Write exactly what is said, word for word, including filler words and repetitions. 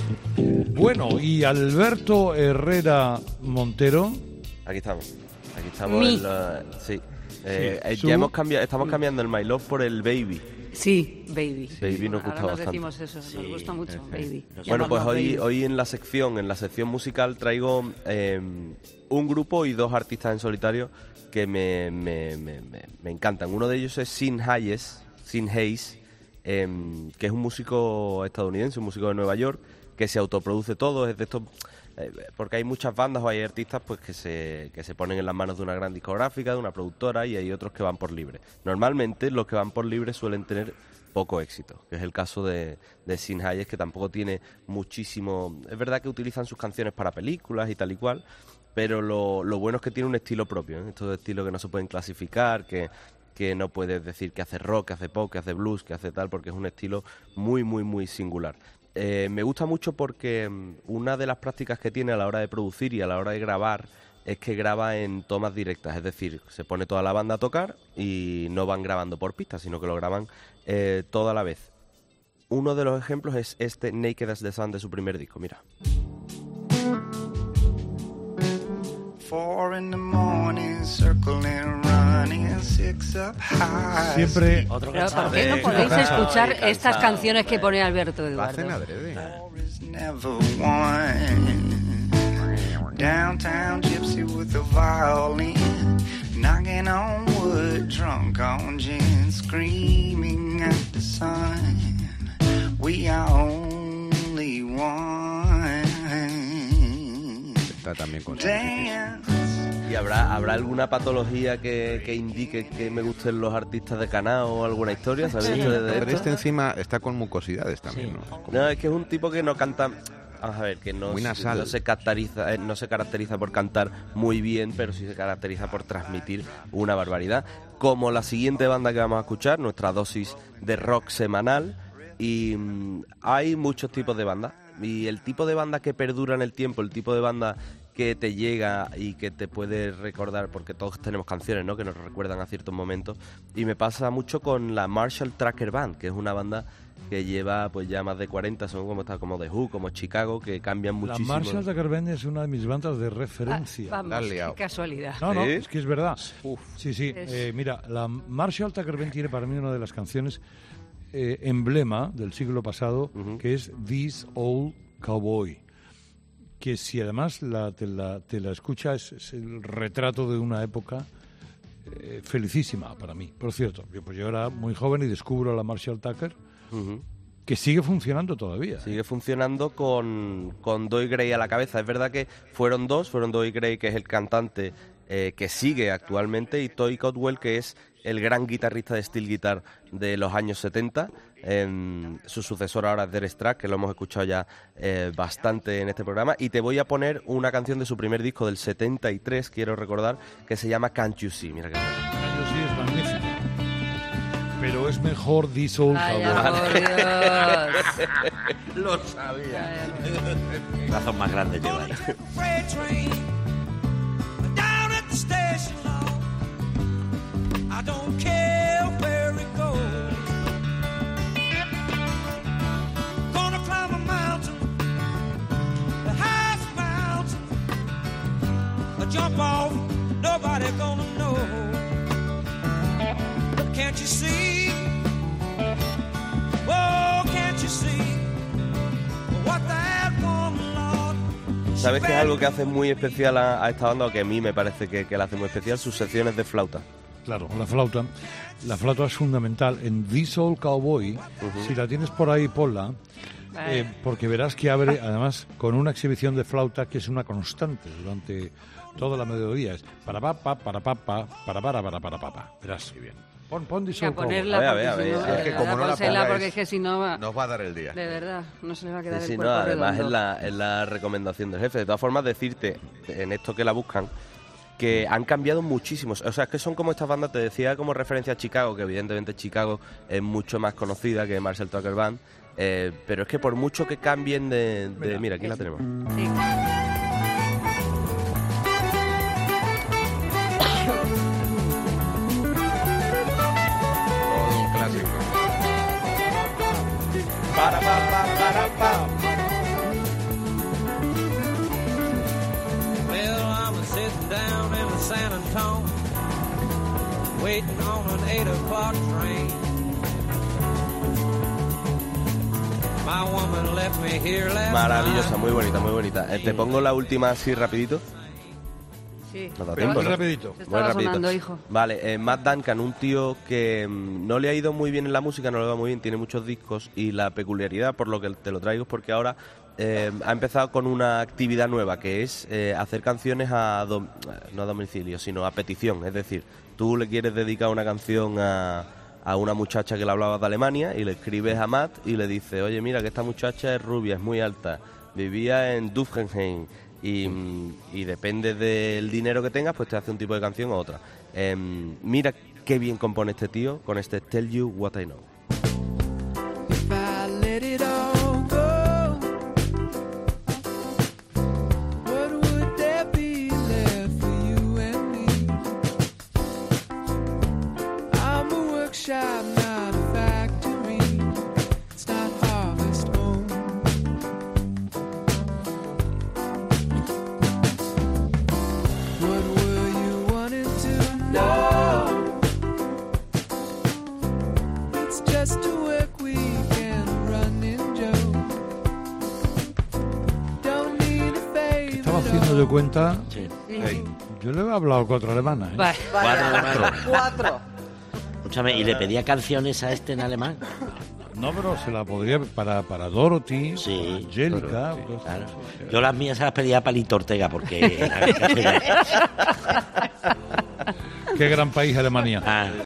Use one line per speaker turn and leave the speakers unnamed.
Bueno, y Alberto Herrera Montero.
Aquí estamos. Aquí estamos.
Mi.
En la, sí. Eh,
Sí,
eh,
su-
ya hemos cambiado, estamos cambiando el My Love por el Baby.
Sí, Baby.
Baby nos gusta
Ahora nos
bastante.
decimos eso, nos gusta mucho, Baby.
Bueno, pues
Llamarnos
hoy,
Baby.
hoy en la sección, en la sección musical traigo eh, un grupo y dos artistas en solitario que me, me, me, me, me encantan. Uno de ellos es Sin Hayes, Sin Hayes, eh, que es un músico estadounidense, un músico de Nueva York, que se autoproduce todo, es de estos... Eh, porque hay muchas bandas o hay artistas pues que se, que se ponen en las manos de una gran discográfica, de una productora, y hay otros que van por libre. Normalmente los que van por libre suelen tener poco éxito, que es el caso de, de Sin Hayes, que tampoco tiene muchísimo... Es verdad que utilizan sus canciones para películas y tal y cual, pero lo, lo bueno es que tiene un estilo propio, ¿eh? Estos estilos que no se pueden clasificar, que, que no puedes decir que hace rock, que hace pop, que hace blues, que hace tal, porque es un estilo muy, muy, muy singular. Eh, me gusta mucho porque um, una de las prácticas que tiene a la hora de producir y a la hora de grabar es que graba en tomas directas, es decir, se pone toda la banda a tocar y no van grabando por pistas, sino que lo graban eh, toda a la vez. Uno de los ejemplos es este Naked as the Sun de su primer disco, mira.
Four in the morning, circling, running, six up high.
Siempre...
Pero ¿por qué no podéis escuchar estas canciones que pone Alberto
Lo hacen
Eduardo?
adrede.
War is never won. Downtown gypsy with a violin, knocking on wood, drunk on gin, screaming at the sun. We are only one.
Está también con
Dance.
¿Y habrá, habrá alguna patología que, que indique que me gusten los artistas de Cana o alguna historia? ¿Sabéis
Sí,
de, de
pero
esto?
este encima está con mucosidades también, ¿no? Como-
No, es que es un tipo que no canta... Vamos a ver, que no,
Muy nasal.
no, se caracteriza, eh, no se caracteriza por cantar muy bien, pero sí se caracteriza por transmitir una barbaridad. Como la siguiente banda que vamos a escuchar, nuestra dosis de rock semanal. Y mm, hay muchos tipos de bandas. Y el tipo de banda que perdura en el tiempo, el tipo de banda que te llega y que te puede recordar, porque todos tenemos canciones, ¿no?, que nos recuerdan a ciertos momentos. Y me pasa mucho con la Marshall Tucker Band, que es una banda que lleva pues ya más de cuarenta, son como está como The Who, como Chicago, que cambian
La
muchísimo.
Marshall Tucker Band es una de mis bandas de referencia.
Ah, vamos,
La has liado.
qué casualidad.
No, no,
¿Sí?
es que es verdad. Sí, sí.
Es-
Eh, mira, la Marshall Tucker Band tiene para mí una de las canciones eh, emblema del siglo pasado,
Ujú.
que es This Old Cowboy. Que si además la, te, la, te la escuchas, es el retrato de una época eh, felicísima para mí. Por cierto, yo, pues yo era muy joven y descubro a la Marshall Tucker,
Ujú.
que sigue funcionando todavía.
Sigue funcionando con, con Doyle Gray a la cabeza. Es verdad que fueron dos, fueron Doyle Gray, que es el cantante eh, que sigue actualmente, y Toy Cotwell, que es el gran guitarrista de steel guitar de los años setenta. En su sucesor ahora es Derek Strack, que lo hemos escuchado ya eh, bastante en este programa. Y te voy a poner una canción de su primer disco del setenta y tres, quiero recordar, que se llama Can't You See. Mira que
Años sí es magnífico. Pero es mejor This Old
Vaya,
Cowboy.
por Dios.
lo sabía.
Brazos más grandes lleva ahí.
Freight train down at the station. I don't care where it goes. Gonna climb a mountain, the highest mountain. I jump off, nobody gonna know. Can't you see? Oh, can't you see what that woman, Lord?
¿Sabes qué es algo que hace muy especial a, a esta banda, o que a mí me parece que, que la hace muy especial? Sus secciones de flauta.
Claro, la flauta. La flauta es fundamental. En This Old Cowboy, si la tienes por ahí, ponla, eh, porque verás que abre, además, con una exhibición de flauta que es una constante durante toda la melodía. Es para pa, pa, para pa, pa, para para para para pa, pa. Verás qué bien. Pon, pon This
A
Old Cowboy.
ponerla,
A ver, a
porque
ver, a
si
ver,
no,
es
de
que
verdad,
como no la
pónsela,
pongáis,
porque es que si no va...
Nos va a dar el día.
De verdad, no se le va a quedar
Sí,
el
no,
cuerpo
además es
redondo.
la, es la recomendación del jefe. De todas formas, decirte, en esto que la buscan, que han cambiado muchísimos. O sea, es que son como estas bandas, te decía como referencia a Chicago, que evidentemente Chicago es mucho más conocida que Marshall Tucker Band, eh, pero es que por mucho que cambien de... de-
Mira.
mira, aquí la tenemos.
Sí.
Todo un clásico.
Para, pa, pa, para, pa.
waiting on an eight o'clock train. My woman left me here last
Maravillosa,
night.
muy bonita, muy bonita. Eh, te pongo la última así rapidito.
Sí.
No da
Pero
tiempo,
muy
¿no?
rapidito.
Te
Muy
estaba
rapidito.
sonando, hijo.
Vale, eh, Matt Duncan, un tío que mm, no le ha ido muy bien en la música, no le va muy bien, tiene muchos discos y la peculiaridad, por lo que te lo traigo, es porque ahora eh, ha empezado con una actividad nueva, que es eh, hacer canciones a dom- no a domicilio, sino a petición. Es decir, tú le quieres dedicar una canción a, a una muchacha que le hablaba de Alemania y le escribes a Matt y le dices, oye, mira que esta muchacha es rubia, es muy alta, vivía en Dufgenheim. Y, y depende del dinero que tengas, pues te hace un tipo de canción u otra. Eh, mira qué bien compone este tío con este Tell You What I Know.
If I let it all go, what would there be left for you and me? I'm a workshop, not a factory. It's not harvest home. What were you wanting to know? It's just a work weekend running Joe. Don't need a favor.
Estaba haciendo yo cuenta.
Sí.
Yo le he hablado cuatro alemanas, ¿eh?
Vale.
Cuatro alemanes.
Cuatro.
Escúchame, ¿y le pedía canciones a este en alemán?
No, pero se la podría para, para Dorothy,
Sí.
Angélica.
Dorothy,
pues,
claro. Yo las mías se las pedía a Palito Ortega porque...
Qué gran país Alemania.
Ah.